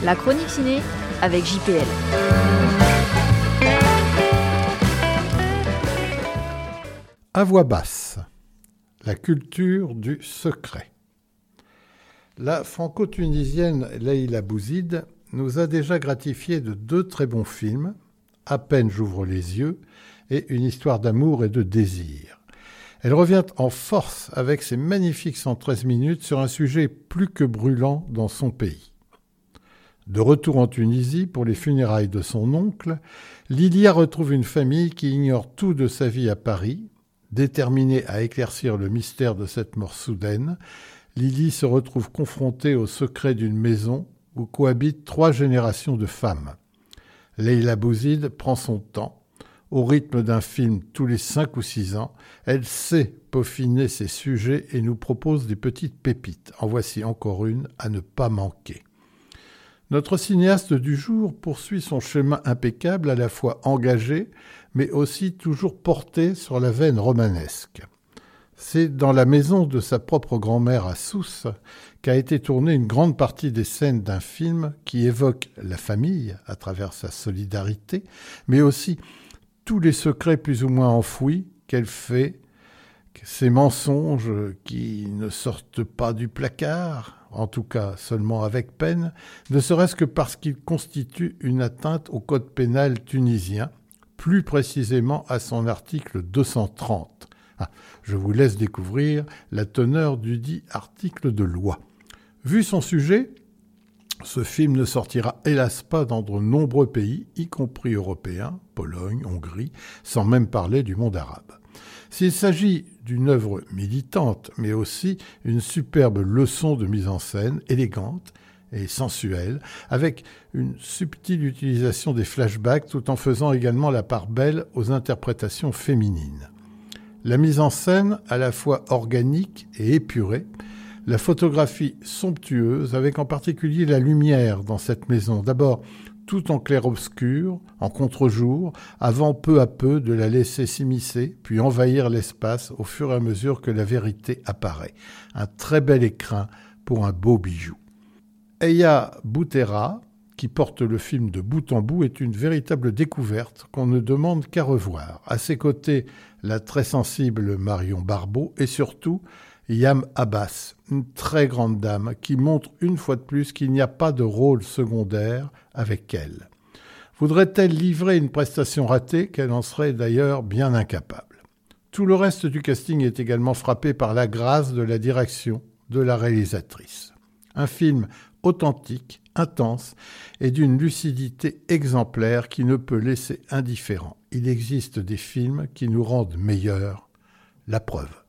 La chronique ciné avec JPL. À voix basse, la culture du secret. La franco-tunisienne Leïla Bouzid nous a déjà gratifié de 2 très bons films, À peine j'ouvre les yeux et Une histoire d'amour et de désir. Elle revient en force avec ses magnifiques 113 minutes sur un sujet plus que brûlant dans son pays. De retour en Tunisie pour les funérailles de son oncle, Lilia retrouve une famille qui ignore tout de sa vie à Paris. Déterminée à éclaircir le mystère de cette mort soudaine, Lily se retrouve confrontée au secret d'une maison où cohabitent 3 générations de femmes. Leïla Bouzid prend son temps. Au rythme d'un film tous les 5 ou 6 ans, elle sait peaufiner ses sujets et nous propose des petites pépites. En voici encore une à ne pas manquer. Notre cinéaste du jour poursuit son chemin impeccable, à la fois engagé, mais aussi toujours porté sur la veine romanesque. C'est dans la maison de sa propre grand-mère à Sousse qu'a été tournée une grande partie des scènes d'un film qui évoque la famille à travers sa solidarité, mais aussi tous les secrets plus ou moins enfouis qu'elle fait, ces mensonges qui ne sortent pas du placard, en tout cas seulement avec peine, ne serait-ce que parce qu'ils constituent une atteinte au code pénal tunisien, plus précisément à son article 230. Je vous laisse découvrir la teneur du dit article de loi. Vu son sujet, ce film ne sortira hélas pas dans de nombreux pays, y compris européens, Pologne, Hongrie, sans même parler du monde arabe. S'il s'agit d'une œuvre militante, mais aussi une superbe leçon de mise en scène, élégante et sensuelle, avec une subtile utilisation des flashbacks tout en faisant également la part belle aux interprétations féminines. La mise en scène à la fois organique et épurée, la photographie somptueuse avec en particulier la lumière dans cette maison, d'abord tout en clair-obscur, en contre-jour, avant peu à peu de la laisser s'immiscer, puis envahir l'espace au fur et à mesure que la vérité apparaît. Un très bel écrin pour un beau bijou. Eya Boutera, qui porte le film de bout en bout, est une véritable découverte qu'on ne demande qu'à revoir. À ses côtés, la très sensible Marion Barbeau et surtout Yam Abbas, une très grande dame qui montre une fois de plus qu'il n'y a pas de rôle secondaire avec elle. Voudrait-elle livrer une prestation ratée qu'elle en serait d'ailleurs bien incapable. Tout le reste du casting est également frappé par la grâce de la direction de la réalisatrice. Un film authentique, intense et d'une lucidité exemplaire qui ne peut laisser indifférent. Il existe des films qui nous rendent meilleurs, la preuve.